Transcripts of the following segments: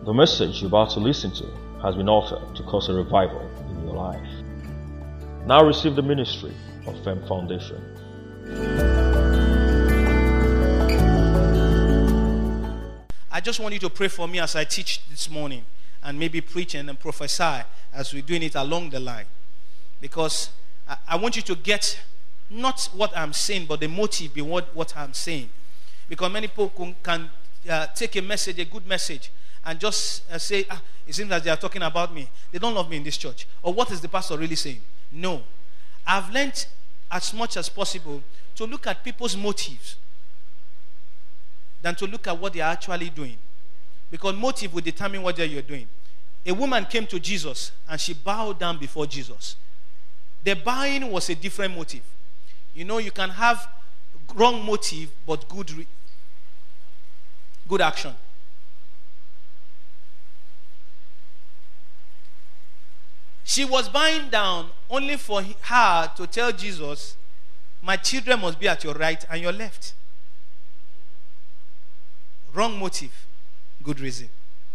The message you're about to listen to has been offered to cause a revival in your life. Now receive the ministry of Fem Foundation. I just want you to pray for me as I teach this morning and maybe preach and prophesy as we're doing it along the line. Because I want you to get not what I'm saying, but the motive behind what I'm saying. Because many people can take a message, a good message, and just say, it seems that they are talking about me. They don't love me in this church. Or what is the pastor really saying? No. I've learned as much as possible to look at people's motives than to look at what they are actually doing. Because motive will determine what you're doing. A woman came to Jesus and she bowed down before Jesus. The bowing was a different motive. You know, you can have wrong motive but good action. She was bowing down only for her to tell Jesus, my children must be at your right and your left. Wrong motive, good reason.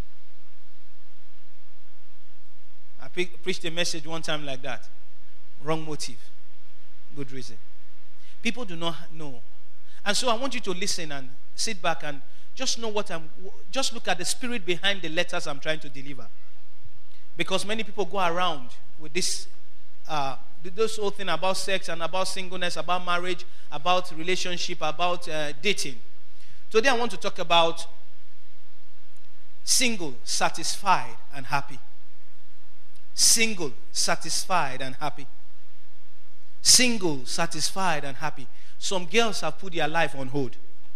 I preached a message one time like that. Wrong motive, good reason. People do not know. And so I want you to listen and sit back and just know just look at the spirit behind the letters I'm trying to deliver. Because many people go around with this whole thing about sex and about singleness, about marriage, about relationship, about dating. Today I want to talk about single, satisfied, and happy. Single, satisfied, and happy. Single, satisfied, and happy. Some girls have put their life on hold.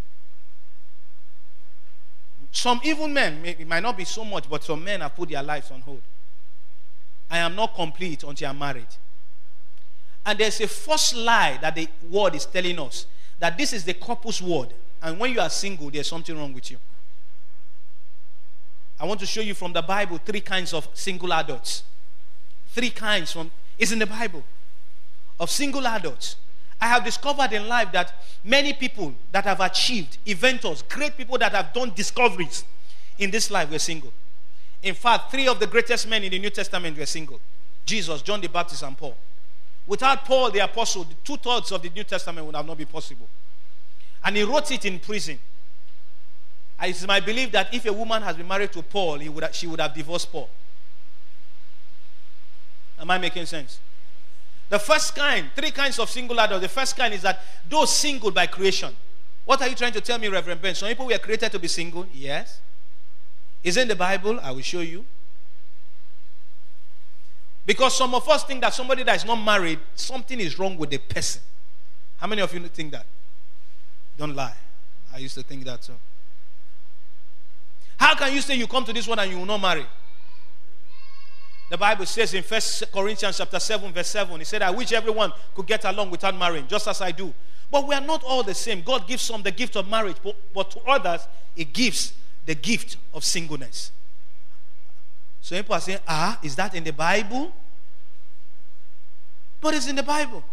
Some even men, it might not be so much, but some men have put their lives on hold. I am not complete until I'm married. And there's a false lie that the word is telling us, that this is the couple's word. And when you are single, there's something wrong with you. I want to show you from the Bible 3 kinds of single adults. 3 kinds is in the Bible of single adults. I have discovered in life that many people that have achieved, inventors, great people that have done discoveries in this life were single. In fact, 3 of the greatest men in the New Testament were single. Jesus, John the Baptist, and Paul. Without Paul the apostle, 2/3 of the New Testament would have not been possible. And he wrote it in prison. It's my belief that if a woman has been married to Paul, she would have divorced Paul. Am I making sense? The first kind, 3 kinds of single adults. The first kind is that those single by creation. What are you trying to tell me, Reverend Ben? Some people were created to be single? Yes. Is it in the Bible? I will show you. Because some of us think that somebody that is not married, something is wrong with the person. How many of you think that? Don't lie. I used to think that too. How can you say you come to this world and you will not marry? The Bible says in 1 Corinthians chapter 7 verse 7, it said, I wish everyone could get along without marrying, just as I do. But we are not all the same. God gives some the gift of marriage, but to others, He gives the gift of singleness. So people are saying, is that in the Bible? But it's in the Bible.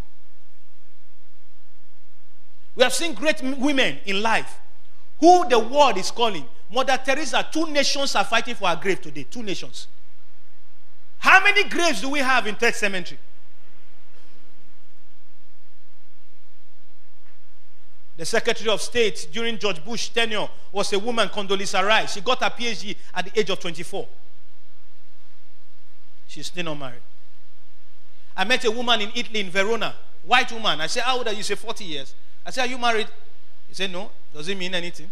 We have seen great women in life who the world is calling Mother Teresa. 2 nations are fighting for her grave today. 2 nations. How many graves do we have in Third Cemetery? The Secretary of State during George Bush's tenure was a woman, Condoleezza Rice. She got her PhD at the age of 24. She's still not married. I met a woman in Italy, in Verona, white woman. I said, how old are you? She said, 40 years. I said, are you married? He said, no. Does it mean anything?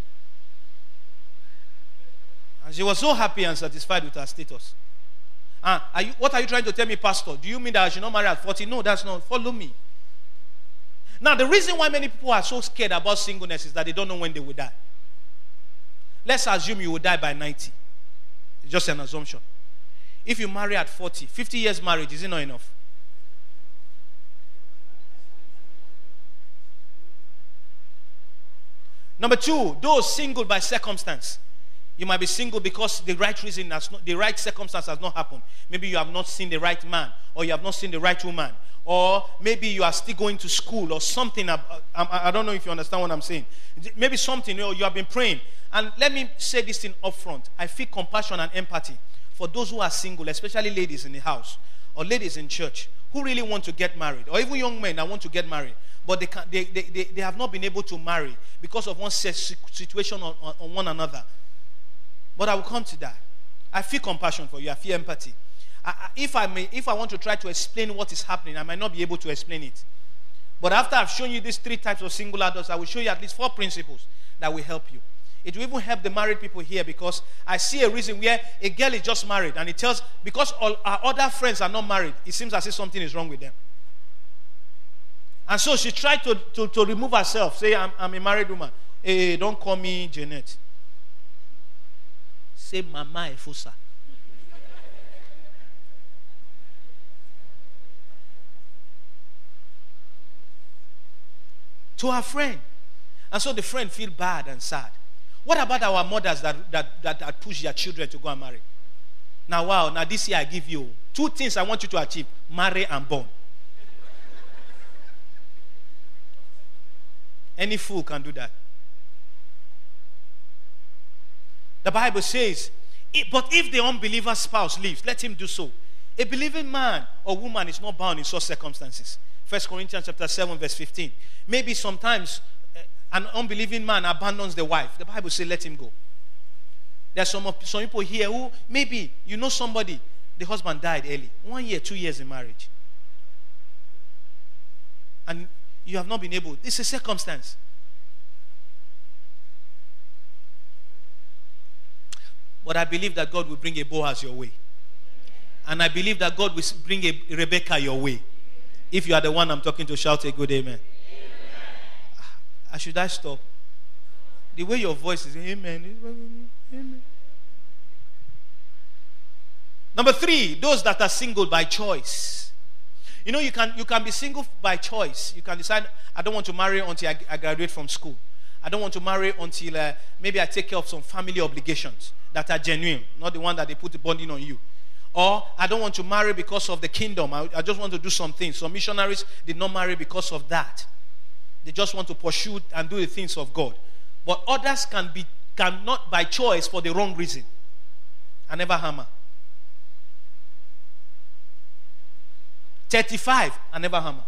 And she was so happy and satisfied with her status. What are you trying to tell me, Pastor? Do you mean that I should not marry at 40? No, that's not. Follow me. Now, the reason why many people are so scared about singleness is that they don't know when they will die. Let's assume you will die by 90. It's just an assumption. If you marry at 40, 50 years marriage, is it not enough? Number 2, those single by circumstance. You might be single because the right circumstance has not happened. Maybe you have not seen the right man, or you have not seen the right woman, or maybe you are still going to school or something. I don't know if you understand what I'm saying. Maybe something, you have been praying And let me say this thing up front. I feel compassion and empathy for those who are single, especially ladies in the house or ladies in church who really want to get married, or even young men that want to get married, but they have not been able to marry because of one situation on one another. But I will come to that. I feel compassion for you. I feel empathy. If I want to try to explain what is happening, I might not be able to explain it. But after I've shown you these 3 types of single adults, I will show you at least 4 principles that will help you. It will even help the married people here, because I see a reason where a girl is just married and it tells, because all our other friends are not married, it seems as if something is wrong with them. And so she tried to remove herself, say, I'm a married woman. Hey, don't call me Janet. Say Mama Efusa. To her friend. And so the friend feel bad and sad. What about our mothers that push their children to go and marry? Now, wow, now this year I give you 2 things I want you to achieve. Marry and born. Any fool can do that. The Bible says, but if the unbeliever spouse leaves, let him do so. A believing man or woman is not bound in such circumstances. 1 Corinthians chapter 7 verse 15. Maybe sometimes an unbelieving man abandons the wife. The Bible says let him go. There are some people here who maybe you know somebody, the husband died early. 1 year, 2 years in marriage. And you have not been able. It's a circumstance. But I believe that God will bring a Boaz your way. And I believe that God will bring a Rebecca your way. If you are the one I'm talking to, shout a good amen. Should I stop? The way your voice is, amen. Amen. Number 3, those that are single by choice. You know, you can be single by choice. You can decide, I don't want to marry until I graduate from school. I don't want to marry until maybe I take care of some family obligations that are genuine, not the one that they put the bonding on you. Or I don't want to marry because of the kingdom. I just want to do some things. Some missionaries did not marry because of that. They just want to pursue and do the things of God. But others cannot by choice for the wrong reason. I never hammer. 35, I never hammer.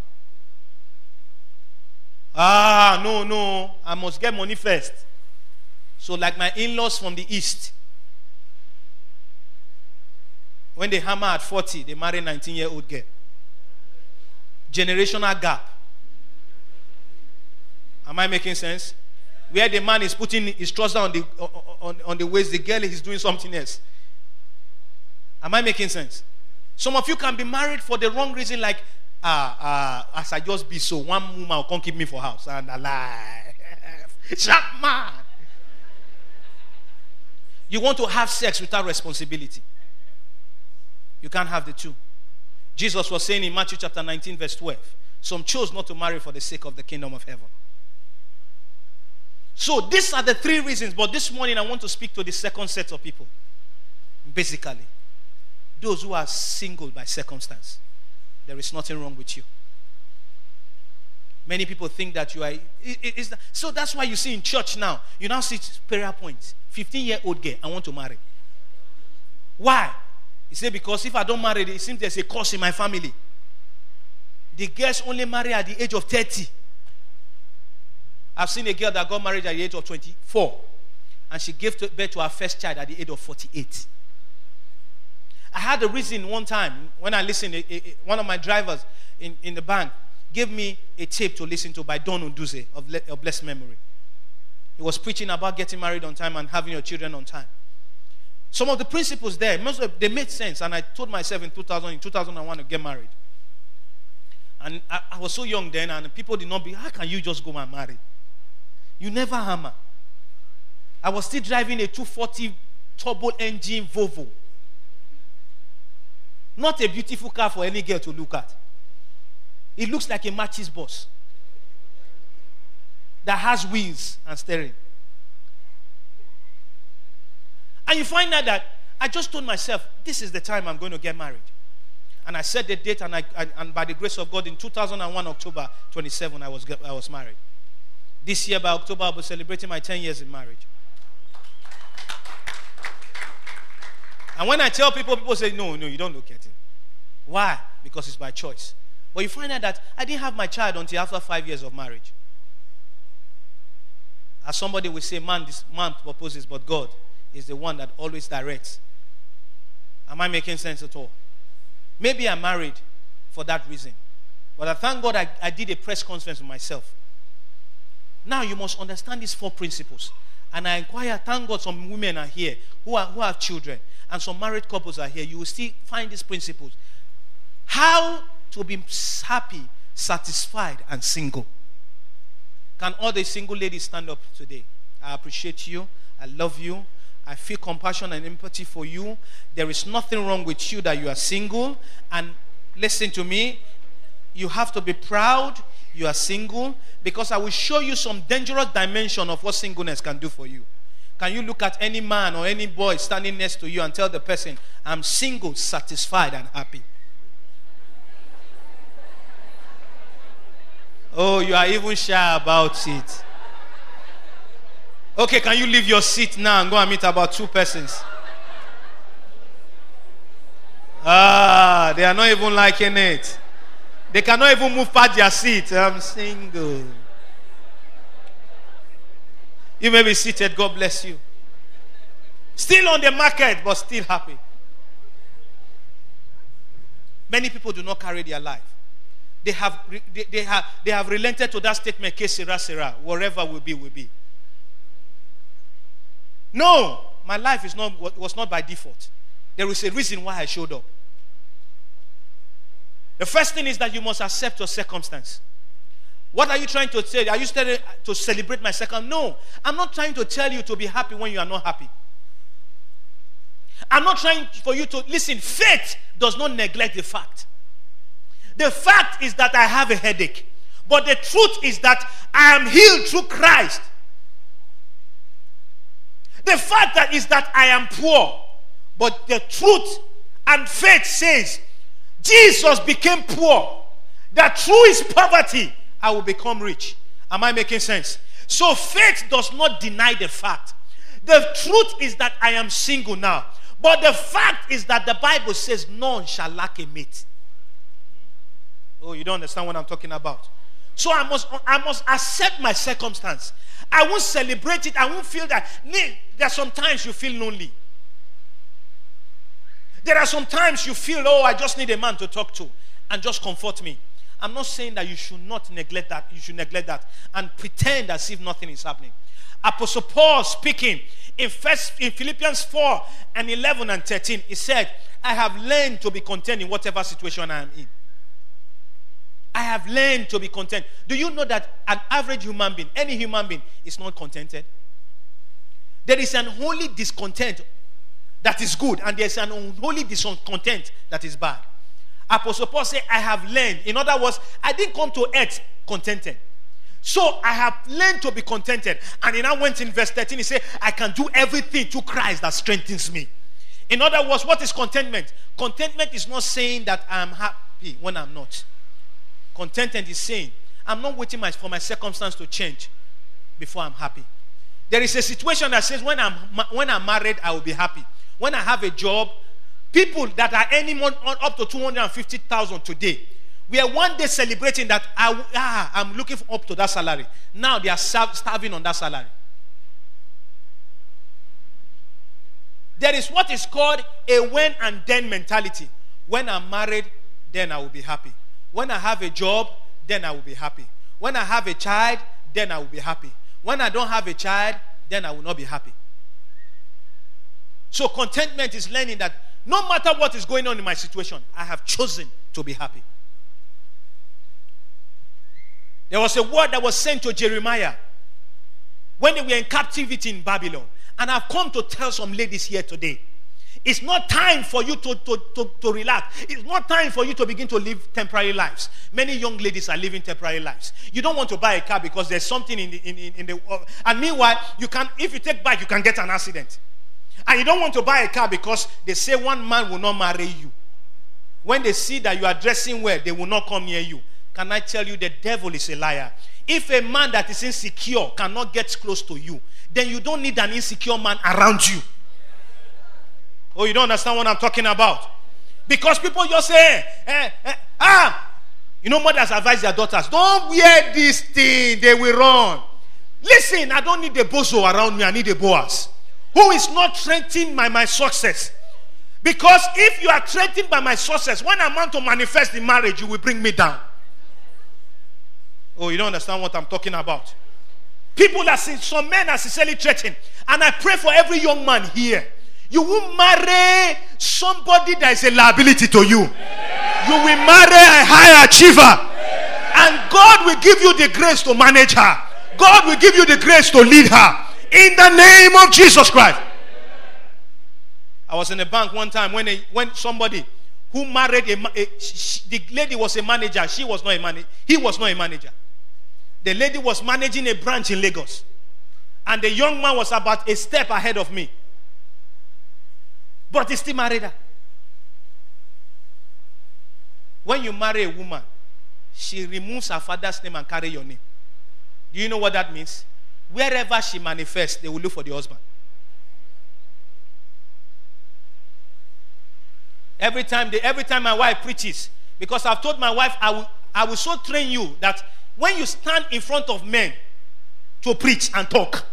No, I must get money first. So like my in-laws from the east, when they hammer at 40, they marry a 19-year-old girl. Generational gap. Am I making sense? Where the man is putting his trouser on the waist, the girl is doing something else. Am I making sense? Some of you can be married for the wrong reason, like, as I just be so, one woman will come keep me for house, and alive. Sharp man. You want to have sex without responsibility. You can't have the two. Jesus was saying in Matthew chapter 19 verse 12, some chose not to marry for the sake of the kingdom of heaven. So these are the 3 reasons, but this morning I want to speak to the second set of people. Basically, those who are single by circumstance. There is nothing wrong with you. Many people think that you are... So that's why you see in church now, you now see prayer points. 15-year-old girl, I want to marry. Why? He said, because if I don't marry, it seems there's a curse in my family. The girls only marry at the age of 30. I've seen a girl that got married at the age of 24. And she gave birth to her first child at the age of 48. I had a reason one time when I listened, one of my drivers in the bank gave me a tape to listen to by Don Unduze of blessed memory. He was preaching about getting married on time and having your children on time. Some of the principles there, they made sense. And I told myself in 2001 to get married. And I was so young then, and people did not be, how can you just go and marry? You never hammer. I was still driving a 240 turbo engine Volvo. Not a beautiful car for any girl to look at. It looks like a matches bus that has wheels and steering. And you find out that I just told myself, this is the time I'm going to get married. And I set the date, and by the grace of God, in 2001, October 27, I was married. This year, by October, I'll be celebrating my 10 years in marriage. And when I tell people, people say, no, you don't look at him. Why? Because it's by choice. But you find out that I didn't have my child until after 5 years of marriage. As somebody will say, this man proposes, but God is the one that always directs. Am I making sense at all? Maybe I'm married for that reason. But I thank God I did a press conference with myself. Now you must understand these 4 principles. And I inquire, thank God some women are here who have children. And some married couples are here. You will still find these principles. How to be happy, satisfied, and single. Can all the single ladies stand up today? I appreciate you. I love you. I feel compassion and empathy for you. There is nothing wrong with you that you are single. And listen to me. You have to be proud you are single, because I will show you some dangerous dimension of what singleness can do for you. Can you look at any man or any boy standing next to you and tell the person, I'm single, satisfied, and happy? Oh, you are even shy about it. Okay, can you leave your seat now and go and meet about 2 persons? They are not even liking it. They cannot even move past their seat. I'm single. You may be seated. God bless you. Still on the market, but still happy. Many people do not carry their life. They have relented to that statement, que sera, sera. Whatever will be, will be. No, my life was not by default. There is a reason why I showed up. The first thing is that you must accept your circumstance. What are you trying to say? Are you trying to celebrate my second? No, I'm not trying to tell you to be happy when you are not happy. I'm not trying for you to listen. Faith does not neglect the fact. The fact is that I have a headache. But the truth is that I am healed through Christ. The fact that is that I am poor. But the truth and faith says Jesus became poor, that through his poverty I will become rich. Am I making sense? So faith does not deny the fact. The truth is that I am single now. But the fact is that the Bible says none shall lack a mate. Oh, you don't understand what I'm talking about. So I must accept my circumstance. I won't celebrate it. I won't feel that. There are sometimes you feel lonely. There are some times you feel, oh, I just need a man to talk to and just comfort me. I'm not saying that you should not neglect that. You should neglect that and pretend as if nothing is happening. Apostle Paul speaking in Philippians 4 and 11 and 13, he said, I have learned to be content in whatever situation I am in. I have learned to be content. Do you know that an average human being, any human being, is not contented? There is an unholy discontent that is good, and there is an unholy discontent that is bad. Apostle Paul said, I have learned. In other words, I didn't come to earth contented. So I have learned to be contented. And he now went in verse 13, he said, I can do everything through Christ that strengthens me. In other words, what is contentment? Contentment is not saying that I am happy when I'm not. Contentment is saying, I'm not waiting for my circumstance to change before I'm happy. There is a situation that says when I'm married, I will be happy. When I have a job, people that are earning up to 250,000 today, we are one day celebrating that I'm looking up to that salary. Now they are starving on that salary. There is what is called a when and then mentality. When I'm married, then I will be happy. When I have a job, then I will be happy. When I have a child, then I will be happy. When I don't have a child, then I will not be happy. So contentment is learning that no matter what is going on in my situation, I have chosen to be happy. There was a word that was sent to Jeremiah when they were in captivity in Babylon. And I've come to tell some ladies here today, it's not time for you to relax. It's not time for you to begin to live temporary lives. Many young ladies are living temporary lives. You don't want to buy a car because there's something in the and meanwhile, if you take bike, you can get an accident. And you don't want to buy a car because they say one man will not marry you. When they see that you are dressing well, they will not come near you. Can I tell you, the devil is a liar? If a man that is insecure cannot get close to you, then you don't need an insecure man around you. Oh, you don't understand what I'm talking about? Because people just say, mothers advise their daughters, don't wear this thing, they will run. Listen, I don't need a bozo around me, I need a Boaz who is not threatened by my success. Because if you are threatened by my success, when I'm out to manifest in marriage, you will bring me down. Oh, you don't understand what I'm talking about? People are some men are sincerely threatened. And I pray for every young man here. You will marry somebody that is a liability to you. You will marry a high achiever. And God will give you the grace to manage her. God will give you the grace to lead her. In the name of Jesus Christ. I was in a bank one time when somebody who married the lady was a manager. She was not a manager. He was not a manager. The lady was managing a branch in Lagos. And the young man was about a step ahead of me. But he still married her. When you marry a woman, she removes her father's name and carry your name. Do you know what that means? Wherever she manifests, they will look for the husband. Every time my wife preaches, because I've told my wife, I will so train you that when you stand in front of men to preach and talk,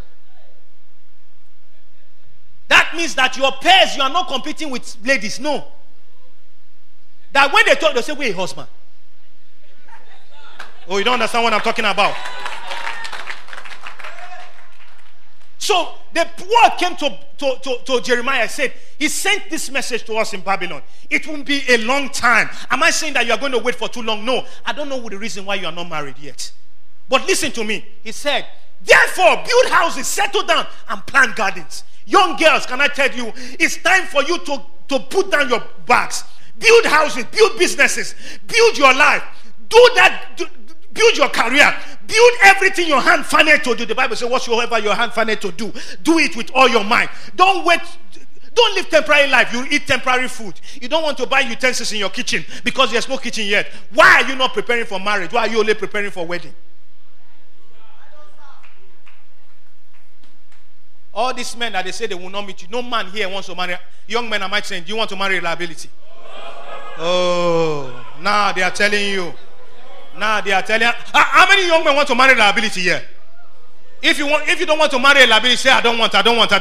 that means that your peers, you are not competing with ladies. No. That when they talk, they say, wait, husband. Oh, you don't understand what I'm talking about. So the word came to Jeremiah. Said, he sent this message to us in Babylon. It won't be a long time. Am I saying that you are going to wait for too long? No. I don't know the reason why you are not married yet. But listen to me. He said, therefore, build houses, settle down, and plant gardens. Young girls, can I tell you, it's time for you to put down your bags. Build houses, build businesses, build your life. Do that, build your career. Build everything your hand findeth to do. The Bible says, whatsoever your hand findeth to do, do it with all your mind. Don't wait. Don't live temporary life. You eat temporary food. You don't want to buy utensils in your kitchen because there's no kitchen yet. Why are you not preparing for marriage? Why are you only preparing for wedding? All these men that they say they will not meet you. No man here wants to marry. Young men, am I saying, do you want to marry a liability? Oh, now they are telling you. Now they are telling you. How many young men want to marry a liability here? If you don't want to marry a liability, say, I don't want.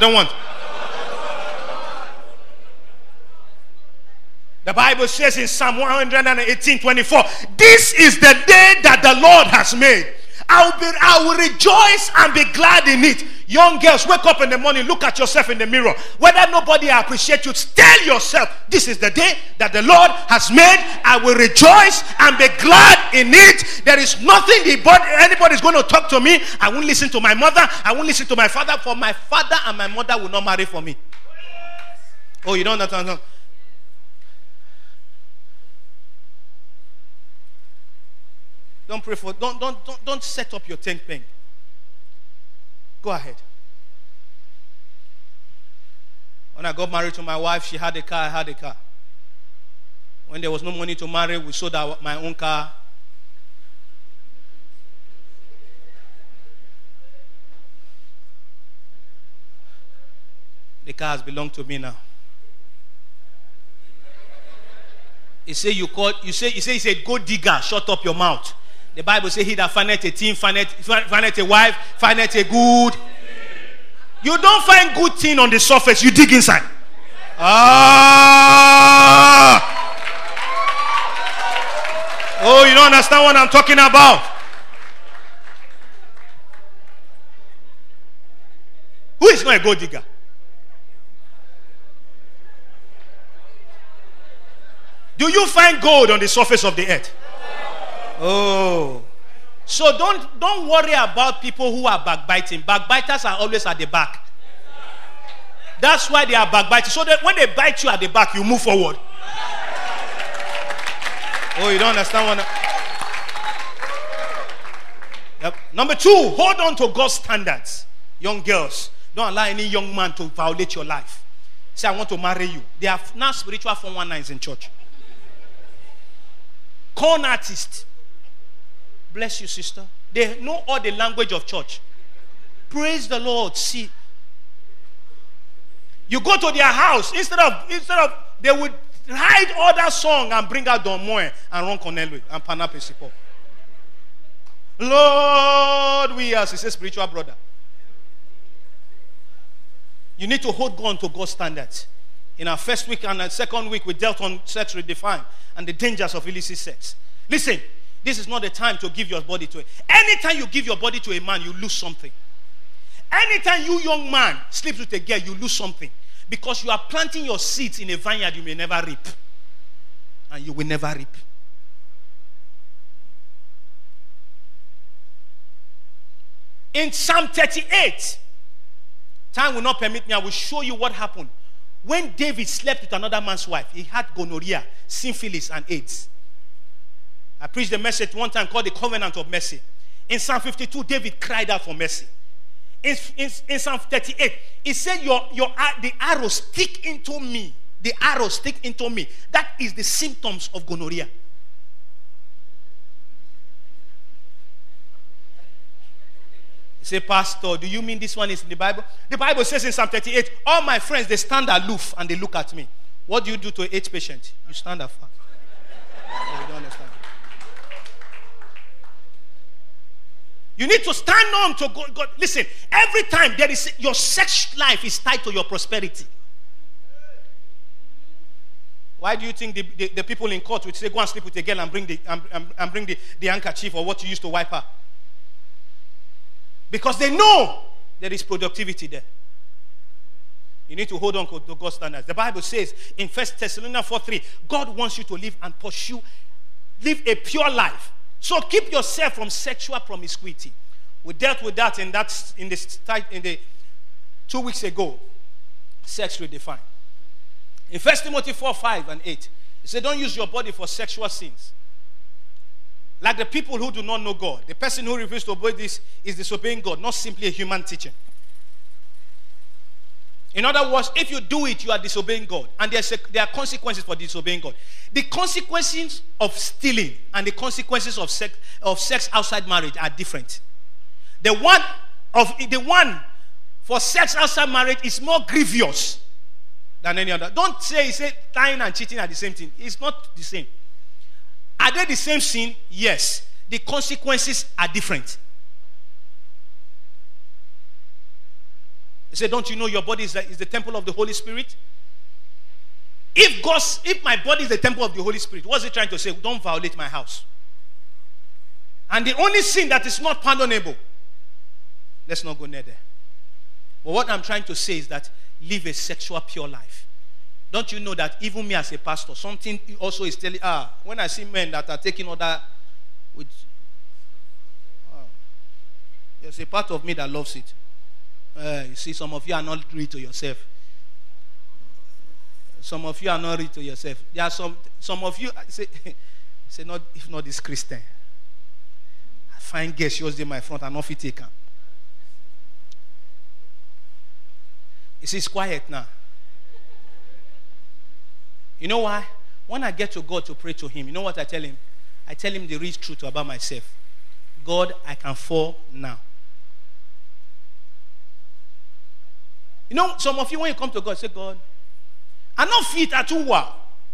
The Bible says in Psalm 118:24, this is the day that the Lord has made. I will rejoice and be glad in it. Young girls, wake up in the morning, look at yourself in the mirror. Whether nobody appreciates you, tell yourself, this is the day that the Lord has made. I will rejoice and be glad in it. There is nothing anybody is going to talk to me. I won't listen to my mother. I won't listen to my father. For my father and my mother will not marry for me. Oh, you don't understand? Don't pray for. Don't set up your think tank. Go ahead. When I got married to my wife, she had a car, I had a car. When there was no money to marry, we sold my own car. The car has belonged to me now. He said, go digger, shut up your mouth. The Bible says, he that findeth a thing, findeth a wife, findeth a good. You don't find good thing on the surface, you dig inside. Oh, you don't understand what I'm talking about. Who is not a gold digger? Do you find gold on the surface of the earth? Oh. So don't worry about people who are backbiting. Backbiters are always at the back. That's why they are backbiting. So that when they bite you at the back, you move forward. Oh, you don't understand what? Yep. Number 2, hold on to God's standards. Young girls, don't allow any young man to violate your life. Say, I want to marry you. They are now spiritual 419s in church. Corn artists. Bless you, sister. They know all the language of church. Praise the Lord. See, You go to their house, instead of they would hide other song and bring out Don Moen and Ron Cornelius and Panapesipo. Lord, we as a spiritual brother. You need to hold on to God's standards. In our first week and our second week, we dealt on sex redefined and the dangers of illicit sex. Listen, this is not the time to give your body to it. Anytime you give your body to a man, you lose something. Anytime you young man sleeps with a girl, you lose something. Because you are planting your seeds in a vineyard you may never reap. And you will never reap. In Psalm 38, time will not permit me, I will show you what happened. When David slept with another man's wife, he had gonorrhea, syphilis, and AIDS. I preached a message one time called the Covenant of Mercy. In Psalm 52, David cried out for mercy. In Psalm 38, he said, the arrow stick into me. The arrow stick into me. That is the symptoms of gonorrhea. You say, Pastor, do you mean this one is in the Bible? The Bible says in Psalm 38, all my friends, they stand aloof and they look at me. What do you do to an AIDS patient? You stand afar. Oh, you don't understand. You need to stand on to God. Listen, every time there is your sex life is tied to your prosperity. Why do you think the people in court would say, go and sleep with a girl and bring the handkerchief or what you used to wipe her? Because they know there is productivity there. You need to hold on to God's standards. The Bible says in 1 Thessalonians 4:3, God wants you to live and live a pure life. So keep yourself from sexual promiscuity. We dealt with that in the 2 weeks ago. Sex redefined. In 1 Timothy 4:5 and 8, it said, don't use your body for sexual sins. Like the people who do not know God. The person who refuses to obey this is disobeying God, not simply a human teaching. In other words, if you do it, you are disobeying God. And there are consequences for disobeying God. The consequences of stealing and the consequences of sex outside marriage are different. The one for sex outside marriage is more grievous than any other. Don't say lying and cheating are the same thing. It's not the same. Are they the same sin? Yes. The consequences are different. He said, don't you know your body is the temple of the Holy Spirit? If my body is the temple of the Holy Spirit, what's he trying to say? Don't violate my house. And the only sin that is not pardonable, let's not go near there. But what I'm trying to say is that live a sexual pure life. Don't you know that even me as a pastor, something also is telling, when I see men that are taking order with, there's a part of me that loves it. You see, some of you are not real to yourself. Some of you are not real to yourself. There are some of you say not if not this Christian. I find guess yours in my front and not fit take him. It's quiet now. You know why? When I get to God to pray to him, you know what I tell him? I tell him the real truth about myself. God, I can fall now. You know, some of you, when you come to God, say, God, I'm not fit at all.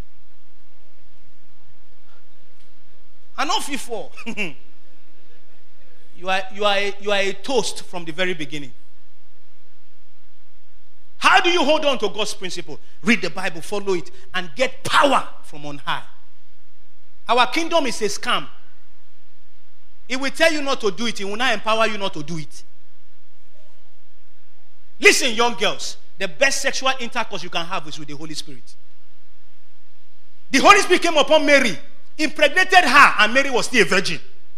I'm not fit for. You are a toast from the very beginning. How do you hold on to God's principle? Read the Bible, follow it, and get power from on high. Our kingdom is a scam. It will tell you not to do it. It will not empower you not to do it. Listen, young girls, the best sexual intercourse you can have is with the Holy Spirit. The Holy Spirit came upon Mary, impregnated her, and Mary was still a virgin.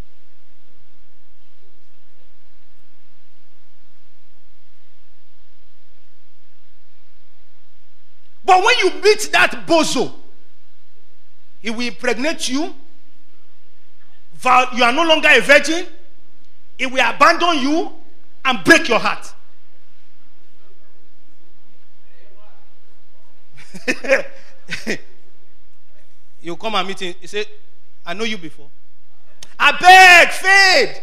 But when you meet that bozo, he will impregnate you. You are no longer a virgin. He will abandon you and break your heart. You come and meet him. He say, I know you before. I beg, fade.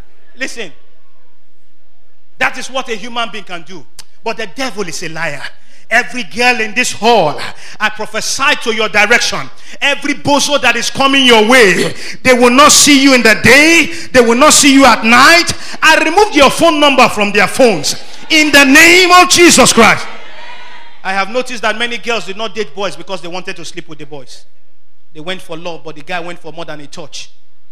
Listen. That is what a human being can do. But the devil is a liar. Every girl in this hall, I prophesy to your direction. Every bozo that is coming your way, they will not see you in the day. They will not see you at night. I removed your phone number from their phones. In the name of Jesus Christ. I have noticed that many girls did not date boys because they wanted to sleep with the boys. They went for love, but the guy went for more than a touch.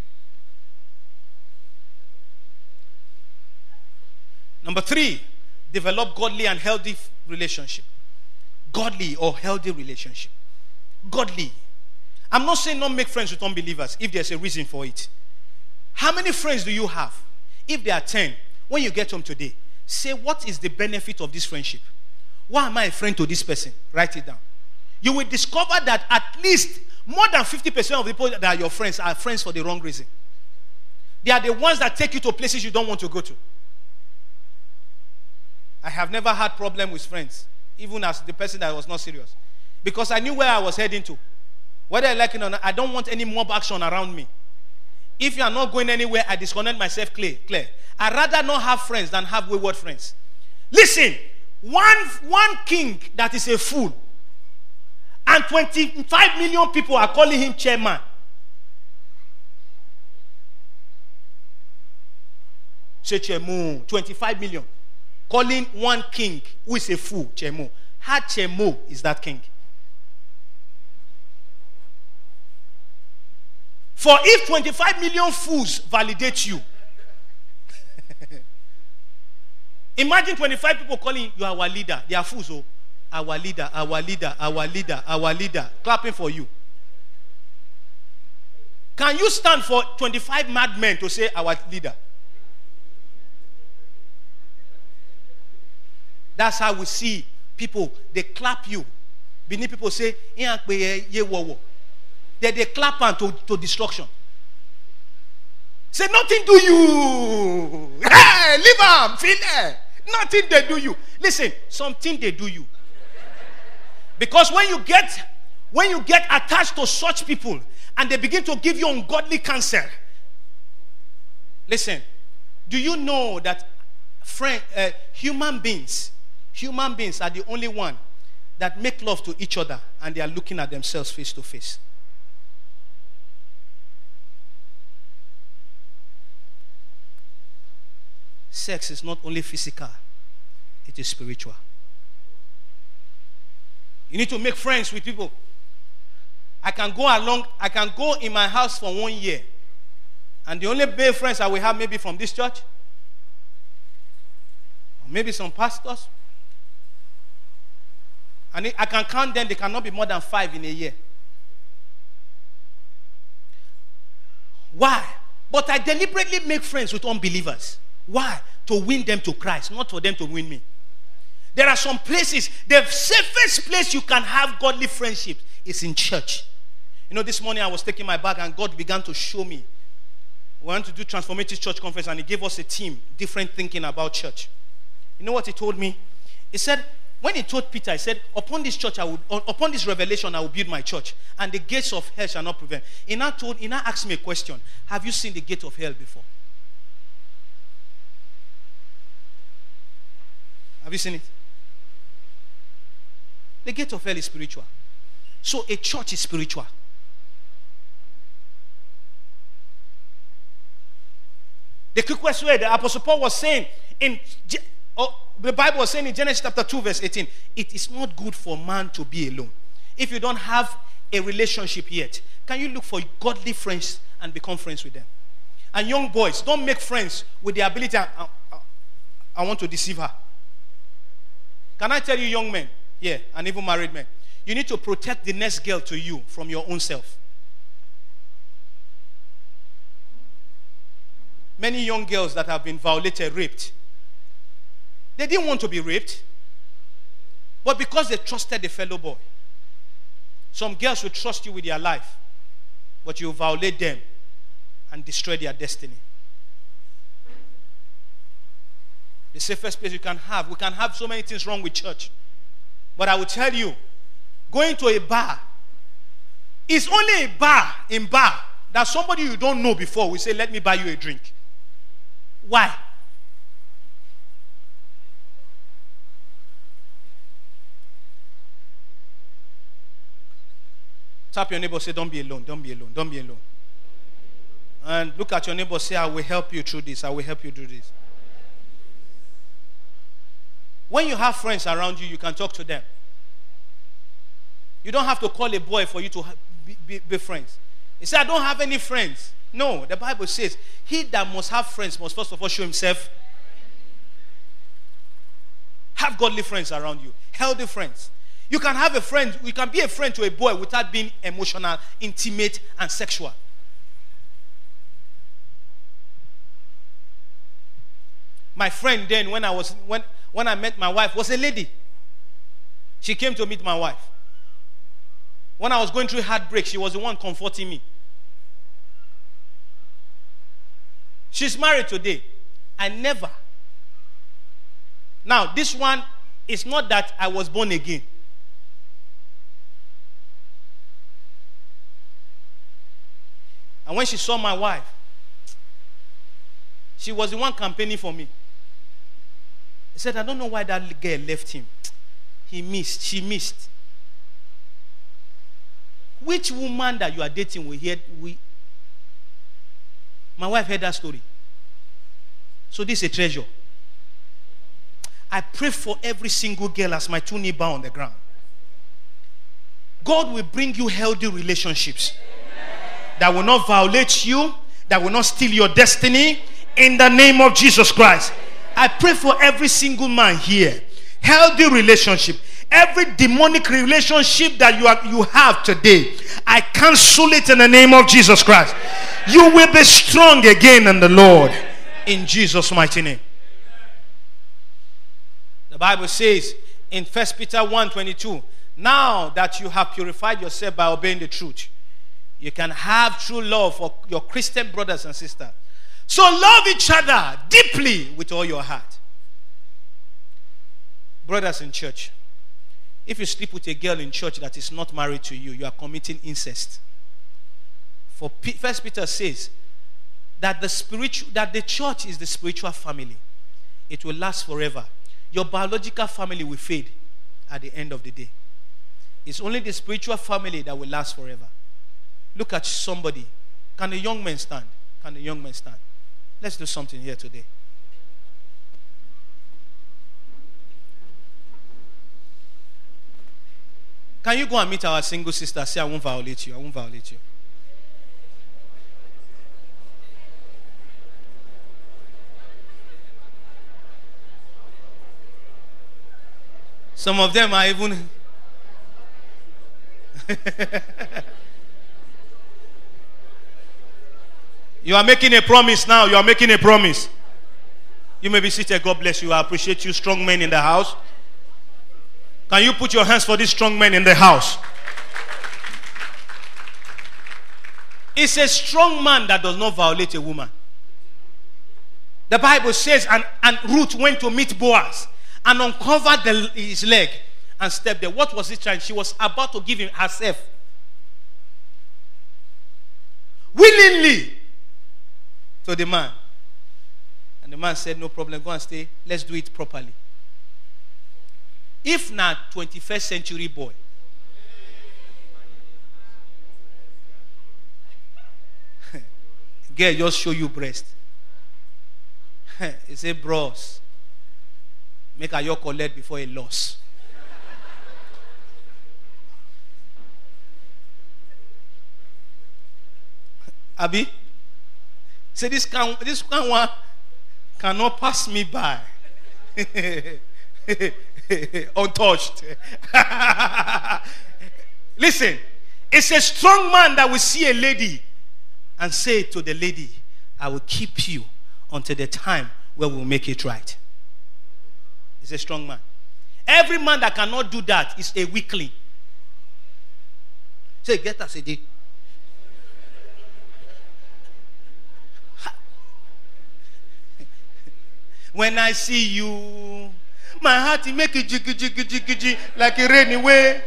Number 3, develop godly and healthy relationship. Godly or healthy relationship. Godly. I'm not saying not make friends with unbelievers if there's a reason for it. How many friends do you have? If there are 10, when you get home today, say, what is the benefit of this friendship? Why am I a friend to this person? Write it down. You will discover that at least more than 50% of the people that are your friends are friends for the wrong reason. They are the ones that take you to places you don't want to go to. I have never had problem with friends, even as the person that was not serious. Because I knew where I was heading to. Whether I like it or not, I don't want any mob action around me. If you are not going anywhere, I disconnect myself clear. I'd rather not have friends than have wayward friends. Listen, one king that is a fool, and 25 million people are calling him chairman. Say Chemo, 25 million. Calling one king who is a fool, Chemo. How Chemo is that king? For if 25 million fools validate you, imagine 25 people calling you our leader. They are fools, oh. Our leader, our leader, our leader, our leader. Clapping for you. Can you stand for 25 madmen to say our leader? That's how we see people. They clap you. Beneath people say, they clap on to destruction. Say, nothing do you. Hey, leave them. Feel there. Nothing they do you. Listen, something they do you. Because when you get attached to such people and they begin to give you ungodly counsel. Listen, do you know that human beings are the only one that make love to each other and they are looking at themselves face to face? Sex is not only physical, it is spiritual. You need to make friends with people. I can go in my house for 1 year, and the only male friends I will have maybe from this church, or maybe some pastors. And I can count them, they cannot be more than 5 in a year. Why? But I deliberately make friends with unbelievers. Why? To win them to Christ, not for them to win me. There are some places, the safest place you can have godly friendship is in church. You know, this morning I was taking my bag and God began to show me. We went to do Transformative Church Conference and he gave us a team, different thinking about church. You know what he told me? He said, when he told Peter, he said, upon this revelation I will build my church, and the gates of hell shall not prevail. He now asked me a question. Have you seen the gate of hell before? Have you seen it? The gate of hell is spiritual. So a church is spiritual. The quickest way the Apostle Paul was saying the Bible was saying in Genesis chapter 2 verse 18, it is not good for man to be alone. If you don't have a relationship yet, can you look for godly friends and become friends with them? And young boys, don't make friends with the ability, I want to deceive her. Can I tell you, young men here, and even married men, you need to protect the next girl to you from your own self. Many young girls that have been violated, raped, they didn't want to be raped, but because they trusted the fellow boy. Some girls will trust you with their life, but you violate them and destroy their destiny. The safest place you can have. We can have so many things wrong with church. But I will tell you, going to a bar is only a bar that somebody you don't know before will say, let me buy you a drink. Why? Tap your neighbor, say, don't be alone, don't be alone, don't be alone. And look at your neighbor, say, I will help you through this, I will help you do this. When you have friends around you, you can talk to them. You don't have to call a boy for you to be friends. He said, I don't have any friends. No, the Bible says, he that must have friends must first of all show himself. Have godly friends around you. Healthy friends. You can have a friend, you can be a friend to a boy without being emotional, intimate, and sexual. My friend then, when I met my wife, was a lady. She came to meet my wife. When I was going through heartbreak, she was the one comforting me. She's married today. I never. Now, this one is not that I was born again. And when she saw my wife, she was the one campaigning for me. He said, I don't know why that girl left him. She missed. Which woman that you are dating my wife heard that story. So this is a treasure. I pray for every single girl as my two knee bow on the ground. God will bring you healthy relationships that will not violate you, that will not steal your destiny, in the name of Jesus Christ. I pray for every single man here. Healthy relationship. Every demonic relationship that you have today, I cancel it in the name of Jesus Christ. You will be strong again in the Lord. In Jesus' mighty name. The Bible says in 1 Peter 1:22, now that you have purified yourself by obeying the truth, you can have true love for your Christian brothers and sisters. So love each other deeply with all your heart. Brothers in church, if you sleep with a girl in church that is not married to you, you are committing incest. For 1 Peter says that the church is the spiritual family. It will last forever. Your biological family will fade at the end of the day. It's only the spiritual family that will last forever. Look at somebody. Can the young men stand? Can the young men stand? Let's do something here today. Can you go and meet our single sister? Say, I won't violate you. I won't violate you. Some of them are even... You are making a promise now. You are making a promise. You may be seated. God bless you. I appreciate you, strong men in the house. Can you put your hands for these strong men in the house? It's a strong man that does not violate a woman. The Bible says, and Ruth went to meet Boaz and uncovered his leg and stepped there. What was he trying? She was about to give him herself. Willingly. To the man. And the man said, no problem, go and stay. Let's do it properly. If not, 21st century boy. Girl, just show you breast. He said, bros, make a your collect before a loss. Abi? Say this one cannot pass me by. Untouched. Listen, it's a strong man that will see a lady and say to the lady, I will keep you until the time where we'll make it right. It's a strong man. Every man that cannot do that is a weakling. Say, get us a day. When I see you, my heart make it jiggy jiggy jiggy jiggy like a rainy way.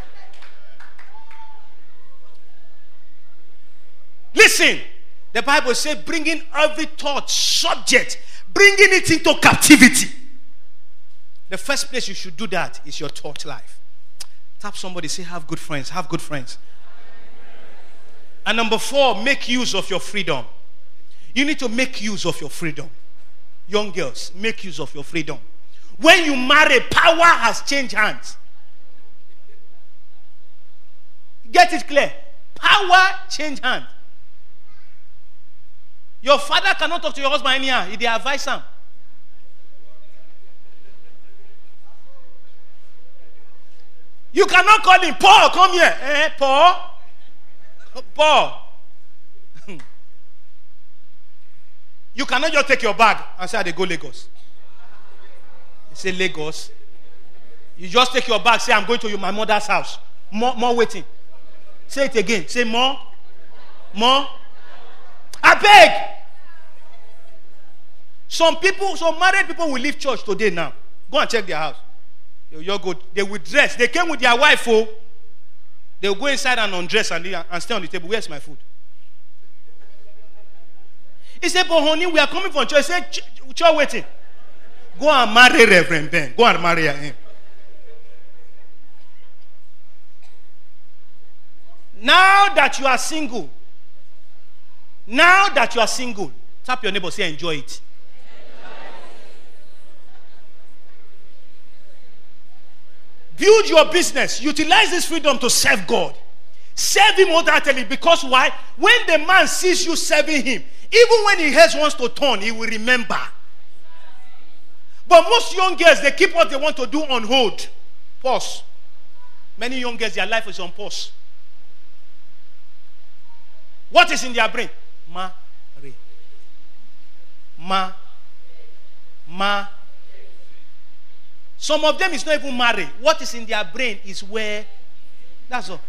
Listen, the Bible says, bringing every thought subject, bringing it into captivity. The first place you should do that is your thought life. Tap somebody, say, have good friends, have good friends. And number 4, make use of your freedom. You need to make use of your freedom. Young girls, make use of your freedom. When you marry, power has changed hands. Get it clear. Power change hands. Your father cannot talk to your husband anyhow. He advise him. You cannot call him, Paul, come here. Paul. Paul. You cannot just take your bag and say, they go Lagos. You say Lagos. You just take your bag, say, I'm going to my mother's house. More waiting. Say it again. Say more. I beg. Some married people will leave church today now. Go and check their house. You're good. They will dress. They came with their wife. They will go inside and undress and stay on the table. Where's my food? He said, but honey, we are coming from church. He said, church waiting. Go and marry Reverend Ben. Go and marry him. Now that you are single, tap your neighbor, say, enjoy it. Build your business. Utilize this freedom to serve God. Serve him wholeheartedly. Because why? When the man sees you serving him, even when he has wants to turn, he will remember. But most young girls, they keep what they want to do on hold. Pause. Many young girls, their life is on pause. What is in their brain? Some of them is not even married. What is in their brain is where. That's all.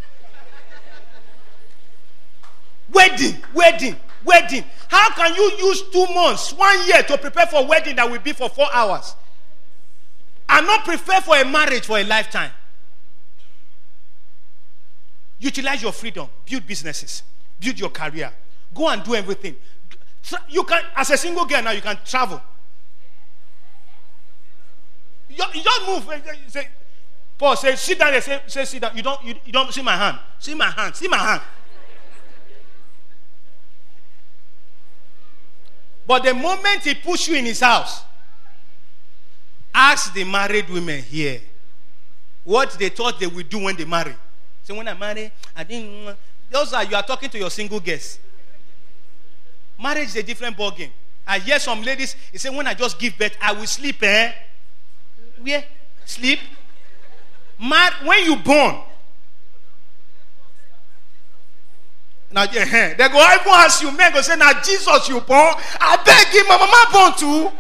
Wedding. How can you use 2 months, 1 year to prepare for a wedding that will be for 4 hours? And not prepare for a marriage for a lifetime? Utilize your freedom. Build businesses. Build your career. Go and do everything. You can, as a single girl now, you can travel. You just move. Say, Paul, say, sit down. Say, sit down. You don't see my hand. See my hand. But the moment he puts you in his house, ask the married women here what they thought they would do when they marry. So when I marry, I didn't. Those are, you are talking to your single guests. Marriage is a different ballgame. I hear some ladies, they say, when I just give birth, I will sleep. Where? Sleep? When you born. Now, they go, I won't ask you, men go say, now Jesus you born. I beg him, my mama born too.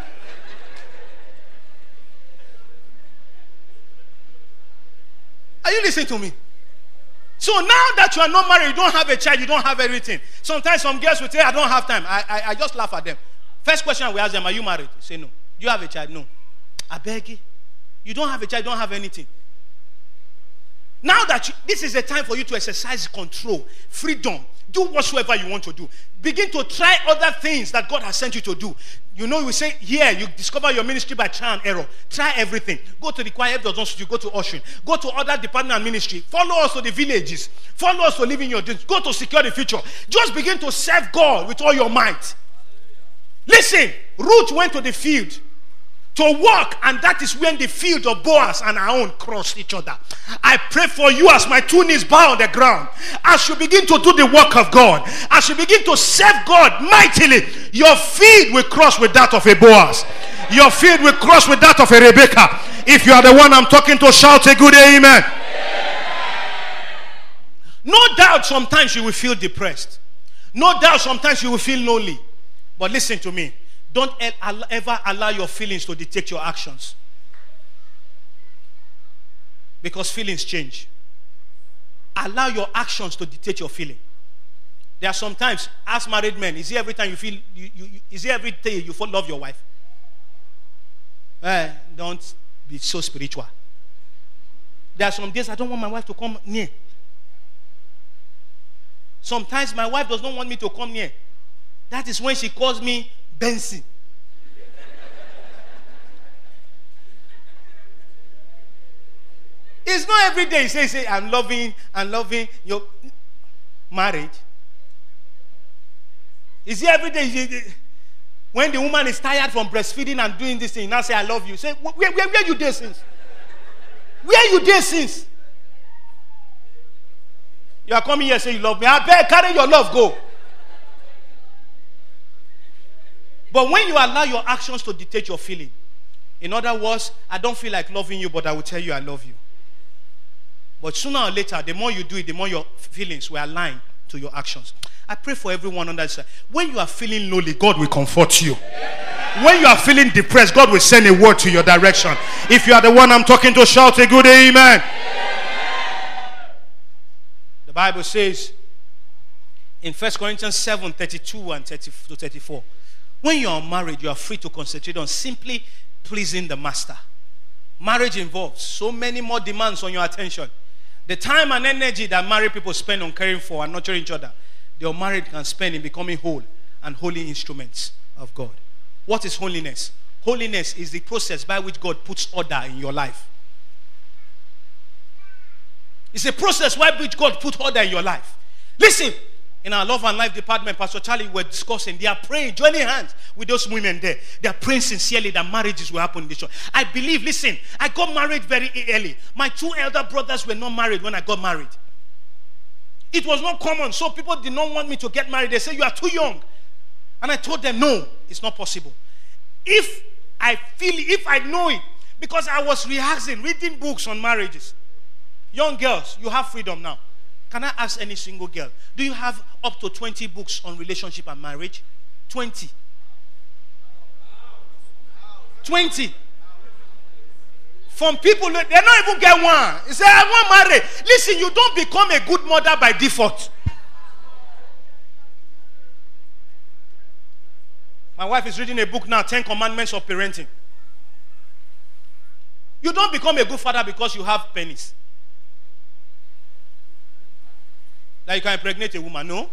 Are you listening to me? So now that you are not married, you don't have a child, you don't have everything. Sometimes some girls will say, I don't have time. I just laugh at them. First question we ask them, are you married? Say no. Do you have a child? No. I beg you. You don't have a child, you don't have anything. Now that this is the time for you to exercise control, freedom, do whatsoever you want to do. Begin to try other things that God has sent you to do. You know, you say, here, you discover your ministry by trial and error. Try everything. Go to the choir, if doesn't you go to ushering. Go to other department and ministry. Follow us to the villages. Follow us to live in your dreams. Go to secure the future. Just begin to serve God with all your might. Listen, Ruth went to the field to work, and that is when the field of Boaz and our own crossed each other. I pray for you as my 2 knees bow on the ground, as you begin to do the work of God, as you begin to serve God mightily, your field will cross with that of a Boaz. Your field will cross with that of a Rebecca. If you are the one I'm talking to, shout a good amen. No doubt sometimes you will feel depressed. No doubt sometimes you will feel lonely. But listen to me. Don't ever allow your feelings to dictate your actions. Because feelings change. Allow your actions to dictate your feeling. There are sometimes, as married men, is it every time you feel, is it every day you love your wife? Don't be so spiritual. There are some days I don't want my wife to come near. Sometimes my wife does not want me to come near. That is when she calls me Benson. It's not every day you say I'm loving your marriage. Is he every day? When the woman is tired from breastfeeding and doing this thing, now say, I love you. Say, where you there since? Where you there since? You are coming here saying you love me. I beg, carry your love, go. But when you allow your actions to dictate your feeling, in other words, I don't feel like loving you, but I will tell you I love you. But sooner or later, the more you do it, the more your feelings will align to your actions. I pray for everyone on that side. When you are feeling lonely, God will comfort you. When you are feeling depressed, God will send a word to your direction. If you are the one I'm talking to, shout a good amen. The Bible says in 1 Corinthians 7, 32 and 34, when you are married, you are free to concentrate on simply pleasing the master. Marriage involves so many more demands on your attention. The time and energy that married people spend on caring for and nurturing each other, the unmarried can spend in becoming whole and holy instruments of God. What is holiness? Holiness is the process by which God puts order in your life. It's a process by which God puts order in your life. Listen, in our Love and Life department, Pastor Charlie were discussing. They are praying, joining hands with those women there. They are praying sincerely that marriages will happen in this church. I believe, listen, I got married very early. My 2 elder brothers were not married when I got married. It was not common, so people did not want me to get married. They said, you are too young. And I told them, no, it's not possible. If I know it, because I was reading books on marriages. Young girls, you have freedom now. Can I ask any single girl, do you have up to 20 books on relationship and marriage? 20. 20. From people, they don't even get one. They say, I want married. Listen, you don't become a good mother by default. My wife is reading a book now, 10 Commandments of Parenting. You don't become a good father because you have pennies. That you can impregnate a woman, no?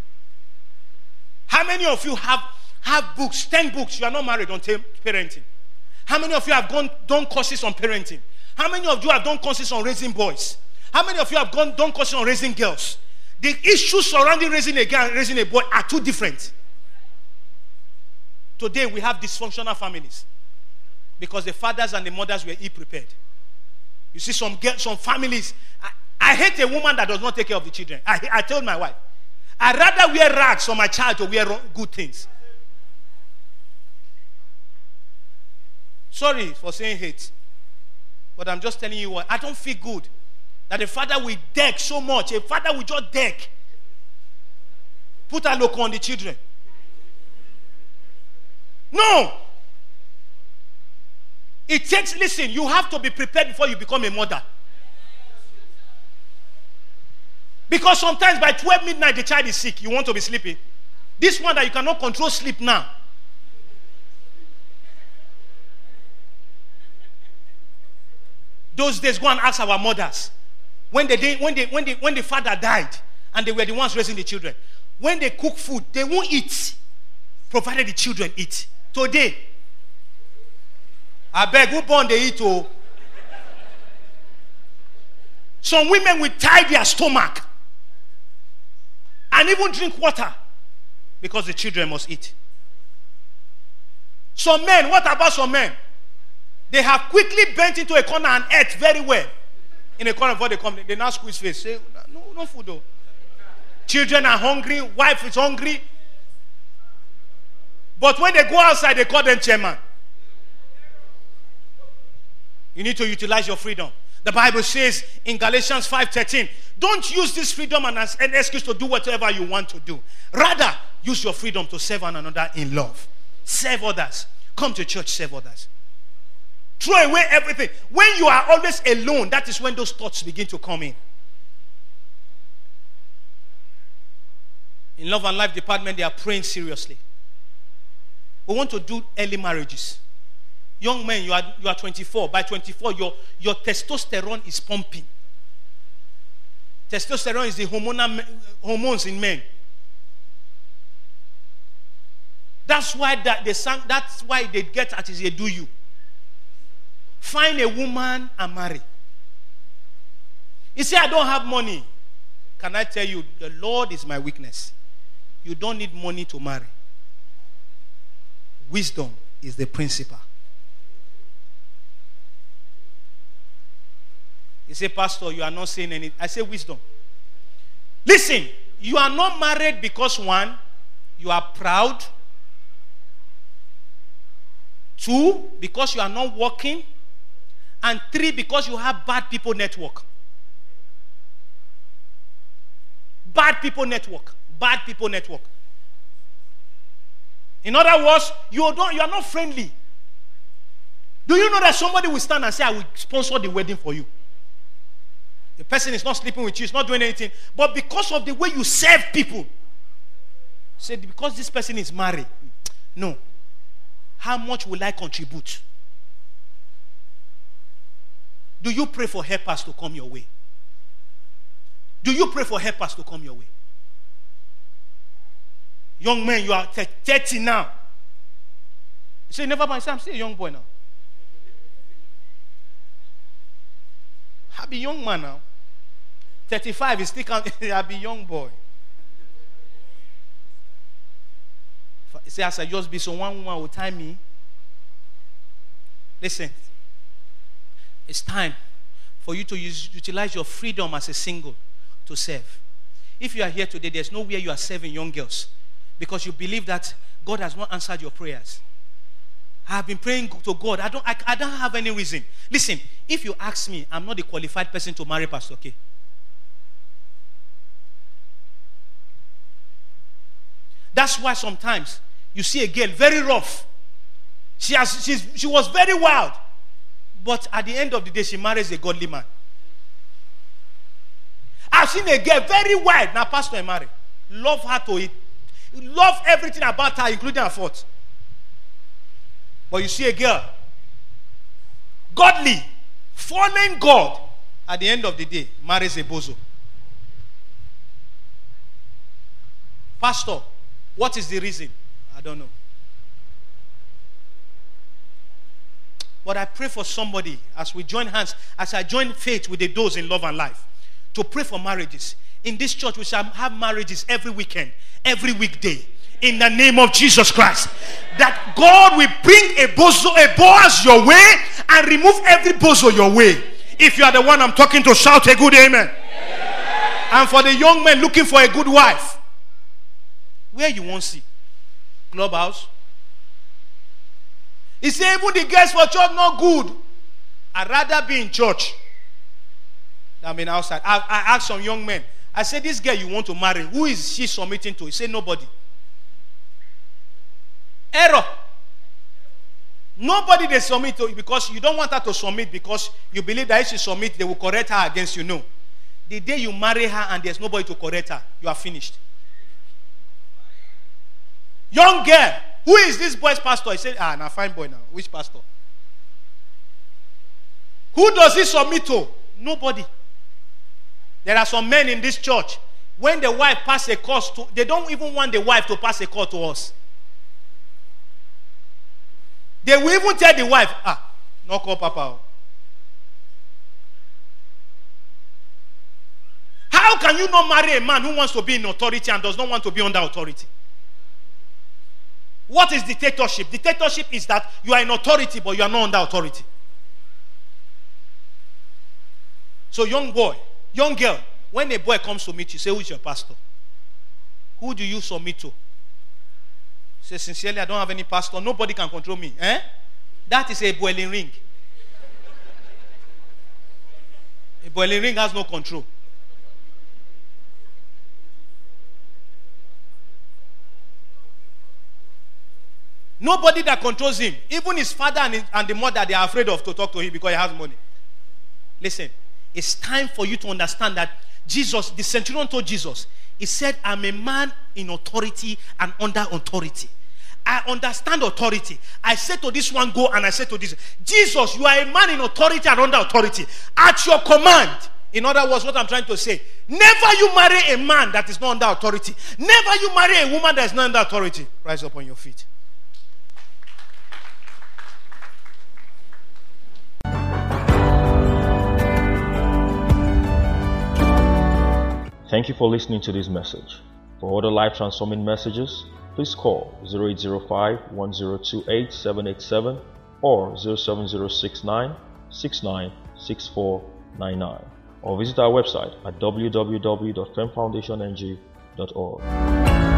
How many of you have books, 10 books, you are not married on parenting? How many of you have done courses on parenting? How many of you have done courses on raising boys? How many of you have done courses on raising girls? The issues surrounding raising a girl and raising a boy are too different. Today we have dysfunctional families because the fathers and the mothers were ill-prepared. You see some families, I hate a woman that does not take care of the children. I told my wife, I'd rather wear rags for my child to wear good things. Sorry for saying hate, but I'm just telling you what, I don't feel good that a father will deck so much. A father will just deck. Put a look on the children. No. It takes, listen, you have to be prepared before you become a mother. Because sometimes by 12 midnight the child is sick. You want to be sleeping. This one that you cannot control sleep now. Those days, go and ask our mothers. When the father died and they were the ones raising the children, when they cook food, they won't eat, provided the children eat. Today, I beg, who born they eat? Oh. Some women will tie their stomach and even drink water because the children must eat. Some men, what about some men? They have quickly bent into a corner and ate very well. In a corner before they come, they now squeeze face. Say, no food though. Children are hungry, wife is hungry. But when they go outside, they call them chairman. You need to utilize your freedom. The Bible says in Galatians 5:13, don't use this freedom as an excuse to do whatever you want to do. Rather, use your freedom to serve one another in love. Serve others. Come to church, serve others. Throw away everything. When you are always alone, that is when those thoughts begin to come in. In Love and Life department, they are praying seriously. We want to do early marriages. Young men, you are 24. By 24, your testosterone is pumping. Testosterone is the hormones in men. That's why that's why they get at is they do you. Find a woman and marry. You say, I don't have money. Can I tell you, the Lord is my weakness. You don't need money to marry. Wisdom is the principal. You say, Pastor, you are not saying anything. I say wisdom. Listen, you are not married because 1, you are proud. 2, because you are not working. And 3, because you have bad people network. Bad people network. Bad people network. In other words, you are not friendly. Do you know that somebody will stand and say, I will sponsor the wedding for you? The person is not sleeping with you, is not doing anything. But because of the way you serve people, say, because this person is married. No. How much will I contribute? Do you pray for helpers to come your way? Do you pray for helpers to come your way? Young man, you are 30 now. You say, never mind. I'm still a young boy now. I be young man now. 35 is still counting. I be young boy. You say, as I just be so one woman will time me. Listen. It's time for you to utilize your freedom as a single to serve. If you are here today, there's nowhere you are serving young girls because you believe that God has not answered your prayers. I have been praying to God. I don't have any reason. Listen, if you ask me, I'm not the qualified person to marry Pastor K. That's why sometimes you see a girl very rough. She was very wild. But at the end of the day, she marries a godly man. I've seen a girl very wild. Now, pastor and marry. Love her to it. Love everything about her, including her fault. But you see a girl, godly, following God, at the end of the day, marries a bozo. Pastor, what is the reason? I don't know. But I pray for somebody as we join hands, as I join faith with the those in love and life, to pray for marriages. In this church, we shall have marriages every weekend, every weekday. In the name of Jesus Christ. That God will bring a Boaz your way and remove every bozo your way. If you are the one I'm talking to, shout a good amen. And for the young men looking for a good wife, where you won't see? Clubhouse. He said, even the guests for church not good. I'd rather be in church than being outside. I asked some young men. I said, this girl you want to marry, who is she submitting to? He said, nobody. Error. Nobody they submit to because you don't want her to submit because you believe that if she submit, they will correct her against you. No. The day you marry her and there's nobody to correct her, you are finished. Young girl, who is this boy's pastor? He said, now fine boy now. Which pastor? Who does he submit to? Nobody. There are some men in this church, when the wife passes a course, they don't even want the wife to pass a course to us. They will even tell the wife, no call Papa. How can you not marry a man who wants to be in authority and does not want to be under authority? What is dictatorship? Dictatorship is that you are in authority but you are not under authority. So young boy, young girl, when a boy comes to meet you, say, who is your pastor? Who do you submit to? Say, sincerely, I don't have any pastor. Nobody can control me. That is a boiling ring. A boiling ring has no control. Nobody that controls him. Even his father and the mother, they are afraid of to talk to him because he has money. Listen, it's time for you to understand that Jesus, the centurion told Jesus, he said, I'm a man in authority and under authority. I understand authority. I said to this one, go, and I said to this, Jesus, you are a man in authority and under authority. At your command. In other words, what I'm trying to say, never you marry a man that is not under authority. Never you marry a woman that is not under authority. Rise up on your feet. Thank you for listening to this message. For other life transforming messages, please call 0805-1028-787 or 07069-696499 or visit our website at www.femfoundationng.org.